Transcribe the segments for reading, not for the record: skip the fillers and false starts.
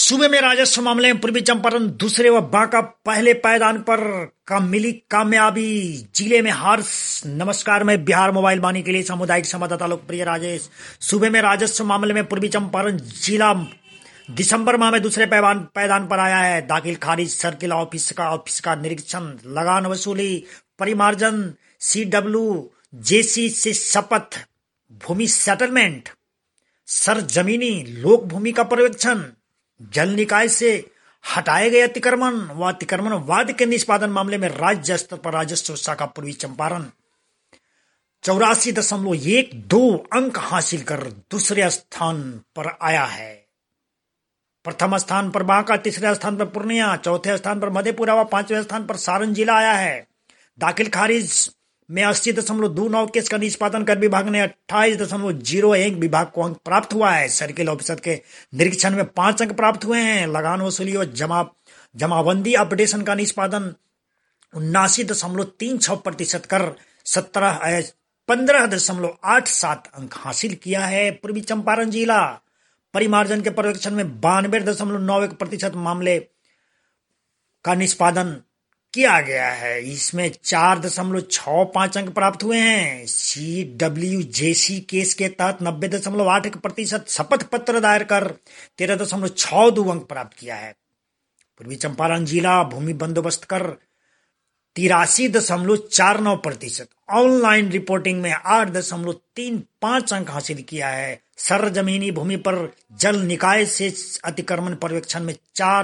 सूबे में राजस्व मामले में पूर्वी चंपारण दूसरे व बांका पहले पायदान पर का मिली कामयाबी। जिले में हर्ष। नमस्कार, मैं बिहार मोबाइल वाणी के लिए सामुदायिक संवाददाता लोकप्रिय राजेश। सूबे में राजस्व मामले में पूर्वी चंपारण जिला दिसंबर माह में दूसरे पायदान पर आया है। दाखिल खारिज, सर्किल ऑफिस का निरीक्षण, लगान वसूली, परिमार्जन, CWJC से शपथ, भूमि सेटलमेंट, सरजमीनी लोक भूमि का पर्यवेक्षण, जल निकाय से हटाए गए अतिक्रमण व अतिक्रमणवाद के निष्पादन मामले में राज्य स्तर पर राजस्व शाखा पूर्वी चंपारण 84.12 अंक हासिल कर दूसरे स्थान पर आया है। प्रथम स्थान पर बांका, तीसरे स्थान पर पूर्णिया, चौथे स्थान पर मधेपुरा व पांचवें स्थान पर सारण जिला आया है। दाखिल खारिज में 80.29 केस का निष्पादन कर विभाग ने 28.01 विभाग को अंक प्राप्त हुआ है। सर्किल ऑफिसर के निरीक्षण में 5 अंक प्राप्त हुए हैं। लगान वसूली और जमाबंदी अपडेशन का निष्पादन 79.36% कर 15.87 अंक हासिल किया है। पूर्वी चंपारण जिला परिमार्जन के पर्यवेक्षण में 92.91% मामले का निष्पादन किया गया है। इसमें 4.65 अंक प्राप्त हुए हैं। CWJC केस के तहत 90.81% शपथ पत्र दायर कर 13.62 अंक प्राप्त किया है। पूर्वी चंपारण जिला भूमि बंदोबस्त कर 83.49%, ऑनलाइन रिपोर्टिंग में 8.35 अंक हासिल किया है। सरजमीनी भूमि पर जल निकाय से अतिक्रमण पर्यवेक्षण में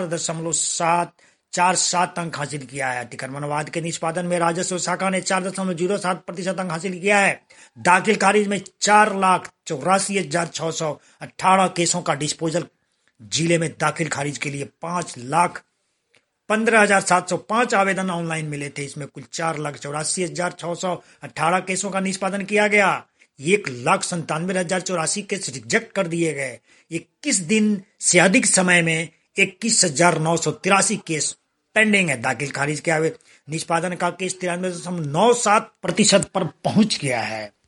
4.47 अंक हासिल किया है। अतिक्रमणवाद के निष्पादन में राजस्व शाखा ने 4.07% अंक हासिल किया है। दाखिल खारिज में 4,84,618 केसों का डिस्पोजल। जिले में दाखिल खारिज के लिए 5,15,705 आवेदन ऑनलाइन मिले थे। इसमें कुल 4,84,618 केसों का निष्पादन किया गया। 1,97,084 केस रिजेक्ट कर दिए गए। 21 दिन से अधिक समय में 21,983 केस पेंडिंग है। दाखिल खारिज के निष्पादन का केस 93.97% पर पहुंच गया है।